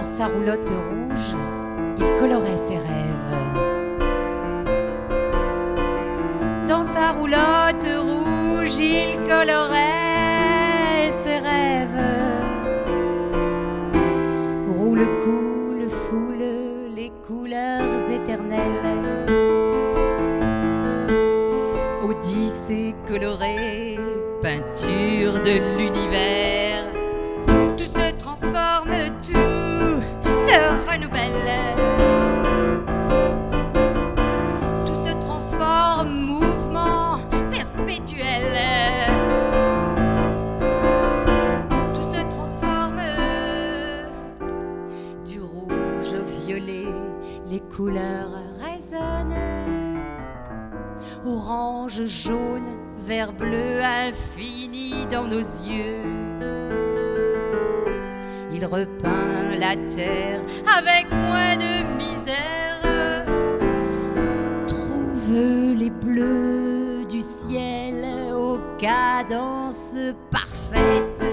Dans sa roulotte rouge, il colorait ses rêves. Dans sa roulotte rouge, il colorait ses rêves. Roule, coule, foule, les couleurs éternelles. Odyssée colorée, peinture de l'univers. Tout se transforme, tout se renouvelle. Tout se transforme, mouvement perpétuel. Tout se transforme, du rouge au violet, les couleurs résonnent. Orange, jaune, vert, bleu, infini dans nos yeux. Il repeint la terre avec moins de misère. Trouve les bleus du ciel aux cadences parfaites.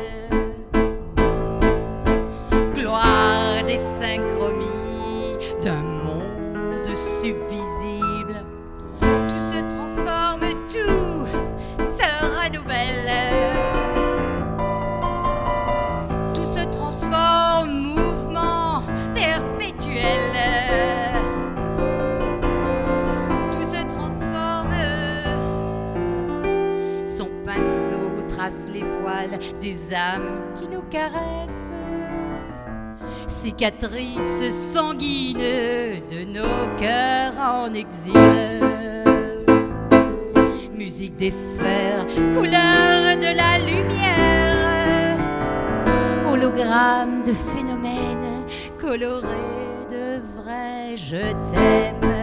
Gloire des synchromies d'un monde subvisible. Tout se transforme, tout se renouvelle. Tout se transforme, mouvement perpétuel. Tout se transforme. Son pinceau trace les voiles des âmes qui nous caressent. Cicatrices sanguines de nos cœurs en exil. Musique des sphères, couleur de la lumière. Hologramme de phénomènes colorés de vrais je t'aime.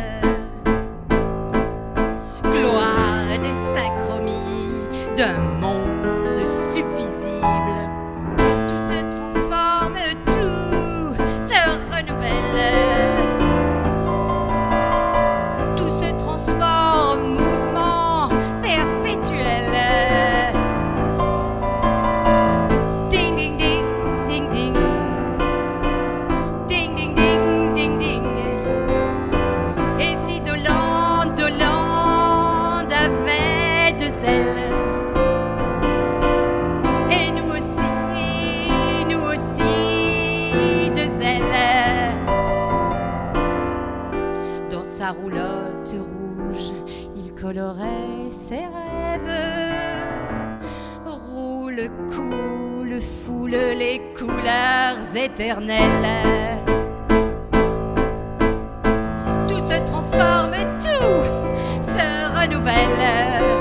Gloire des synchromies d'un monde subvisible. Tout se transforme, tout se renouvelle. Tout se transforme, mouvement perpétuel. Ding ding ding ding ding. Ding ding ding ding ding. Et si Dolande, Dolande avait deux ailes. Et nous aussi, deux ailes. Dans sa roulotte rouge, il colorait ses rêves. Roule, coule, foule les couleurs éternelles. Tout se transforme, tout se renouvelle.